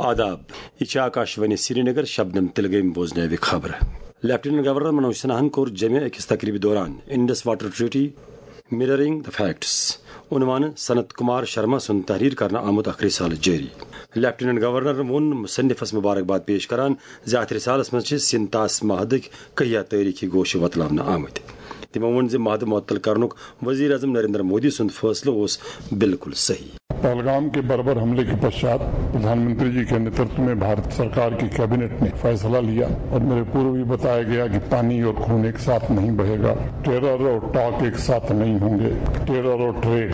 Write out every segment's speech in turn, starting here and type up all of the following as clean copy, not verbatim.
آداب یہ آکاشوانی سری نگر شبنم تلگیم بوزن خبر لیفٹیننٹ گورنر منوج سنہاہن کور جمع اکس تقریبی دوران Indus water treaty marring the facts عنوان سنت کمار شرما سن تحریر کرنا آمت اخ رسالہ جاری لیفٹیننٹ گورنر وون مصنفس مبارکباد پیش کران اتھ رسالس مز سنتاس مہدک کہیا تاریخی گوش وتلاونہ آمت تمو وون مہد معطل کرنک وزیر اعظم نریندر مودی سند فیصلہ اس بالکل صحیح. پہلگام کے بربر حملے کے پشچات پردھان منتری جی کے نیترتو میں بھارت سرکار کی کیبنٹ نے فیصلہ لیا اور میرے پورو بھی بتایا گیا کہ پانی اور خون ایک ساتھ نہیں بہے گا، ٹیرر اور ٹاک ایک ساتھ نہیں ہوں گے، ٹیرر اور ٹریڈ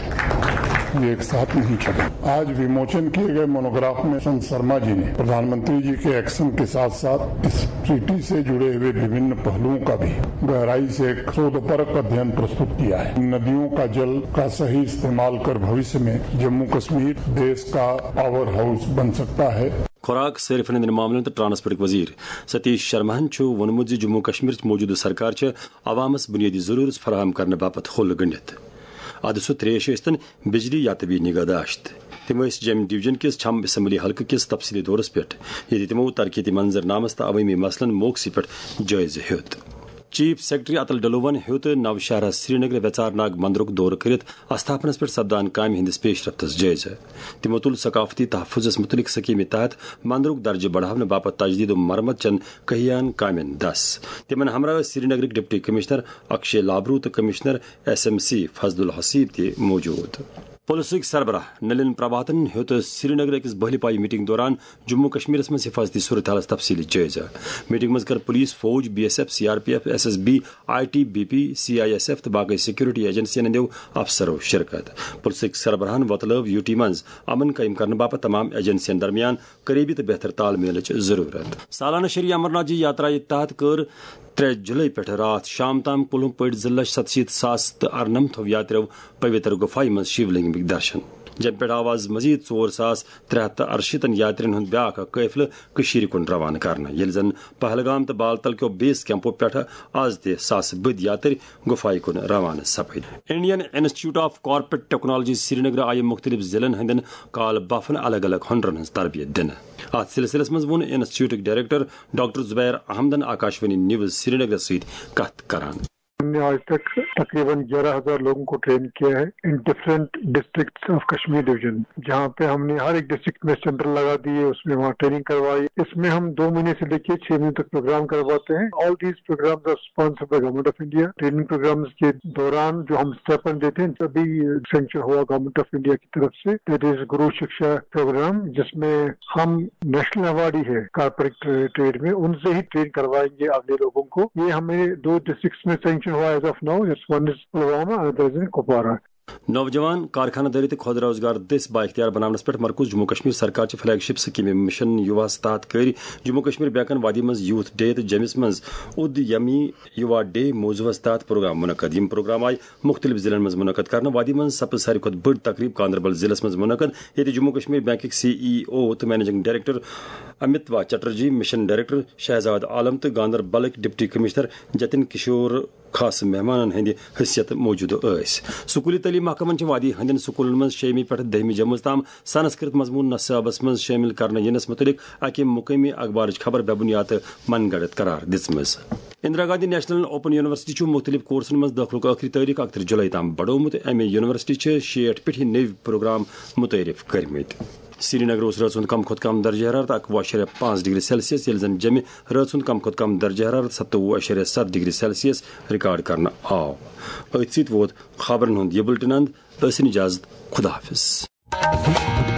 یہ ایک ساتھ نہیں چلے. آج وموچن کیے گئے مونوگراف میں سنت شرما جی نے پردھان منتری جی کے ایکشن کے ساتھ ساتھ اس ٹریٹی سے جڑے ہوئے وبھن پہلوؤں کا بھی گہرائی سے ایک سودپرک ادھین پرستت کیا ہے. ندیوں کا جل کا صحیح استعمال کر بھوشیہ میں جموں کشمیر دیش کا پاور ہاؤس بن سکتا ہے. خوراک صارفین ہند معاملن تو ٹرانسپورٹ وزیر ستیش شرماہن وونمت جموں کشمیر موجودہ سرکار عوامس بنیادی ضرورت فراہم کرنے باپت ہل گنڈت اد سہ تریش ٲسۍتن بجلی یا طبی نگہداشت. تم جم ڈویژن کس چھم اسمبلی حلقہ کس تفصیلی دورس پہ یہ تمو ترقیتی منظرنامس تو عوامی مسلن موقع پہ جائزہ ہیوت. چیف سیکرٹری اتل ڈلوون ہیوت نو شہر سری نگر ویچار ناگ مندرک دور کرت استھاپنس پہ سپدان کام ہندس پیش رفتس جائزہ. تمو تل ثقافتی تحفظ متعلق سکیم تحت مندرک درجہ بڑھانے باپت تجدید و مرمت چن کہیان کامن 10. تمن ہمراہ Srinagar deputy commissioner Akshay Labroo تو کمشنر SMC فضل الحسیب تہ موجود. پولیسک سربراہ نلن پربھاتن ہیوت سری نگر اکس بہلی پائی میٹنگ دوران جموں کشمیر مز حفاظتی صورت حالس تفصیلی جائزہ. میٹنگ مز کر پولیس، فوج، BSF، CRPF، SSB، IT، BP، CISF تو باقی سیکورٹی ایجنسین ہندو افسرو شرکت. پولیسک سربراہن وتلو UT مز امن قائم کرنے باپت تمام ایجنسین درمیان قریبی تو بہتر تال میلچ ضرورت. سالانہ شری امرناتھ جی یاترا تحت کر 3 جولائی پہ رات شام تام کل پٹ 2,67,094 یاتریو پوتر گفائی من شیو لنگمک درشن. جم پہ آواز مزید 4,368 یاترین ہند بیاکھ قافلہ کشیر کن روانہ کرنا یل زن پہلگام تو بالتل کیو بیس کیمپو پہ آز تہ ساس بد یاتری گفائی کن روانہ سپد. Indian institute of corporate technology Srinagar آئی مختلف ضلعن ہندین کال بفن الگ الگ ہنرن ہز تربیت دن. ات سلسلس مز ون انسٹیٹیوٹ ڈائریکٹر ڈاکٹر زبیر احمدن آکاشوانی نیوز سری نگر ست کت کران. ہم نے آج تک تقریباً 11,000 لوگوں کو ٹرین کیا ہے in different districts of Kashmir division, جہاں پہ ہم نے ہر ایک ڈسٹرکٹ میں سینٹر لگا دیے، اس میں وہاں ٹریننگ کروائی. اس میں ہم 2 مہینے سے لے کے 6 مہینے تک پروگرام کرواتے ہیں. All these programmes are sponsored by government of India. Training programmes کے دوران جو ہم اسٹیپن دیتے ہیں ابھی سینکشن ہوا گورنمنٹ آف انڈیا کی طرف سے، that is grow Shiksha programme, جس میں ہم نیشنل ایوارڈی ہے کارپوریٹ ٹریڈ میں، ان سے ہی ٹرین کروائیں گے اگلے لوگوں کو. یہ ہمیں 2 ڈسٹرکٹس میں سینکشن ہوا as of now. One is Pulwama, another is in Kupwara. نوجوان کارخانہ داری تو خود روزگار دس با اختیار بناونس پہ مرکوز جموں کشمیر سرکار چہ فلیگ شپ سکیم مشن یواس تحت کر جموں کشمیر بیکن وادی مز یوتھ ڈے تو جمس مز ادیمی یوا ڈے موضوعس تحت پروگرام منعقد. یم پروگرام آئی مختلف ضلع مز منعقد کرنا. وادی مز سپز ساروی کھت بڑ تقریب گاندربل ضلع مز منعقد یہ جموں کشمیر بینک CEO تو managing director Amitava Chatterjee, mission director Shahzad Alam تو گاندربل ڈپٹی کمشنر جتن کشور خاص مہمان ہند حیثیت موجود ٲسۍ. سکولی تعلیم محکمن وادی ہندین سکولن مز 6ویں پہ 10ویں جماعت تام سنسکرت مضمون نصابس مز شامل کرنے ینس متعلق اکہ مقامی اخبارچ خبر بے بنیاد من گڑت قرار دژمٕژ. Indira Gandhi national open university مختلف کورسن مز داخلک آخری تاریخ 31 جولائی تام بڑومت. امہ یونیورسٹی 60 پٮ۪ٹھ نٔوۍ پروگرام متعارف کرمت. سری نگر رٲژ ہُنٛد کم کھۄتہٕ کم درجہ حرارت 21.5 ڈگری سیلسیس ییٚلہِ زن جمہِ رٲژ ہُنٛد کم کھۄتہٕ کم درجہ حرارت 27.7 ڈگری سیلسیس ریکارڈ کرنہٕ آو. أتھۍ سۭتۍ ووت خبرن ہُنٛد یہِ بُلٹن اند. ٲسِن اجازت، خدا حافظ.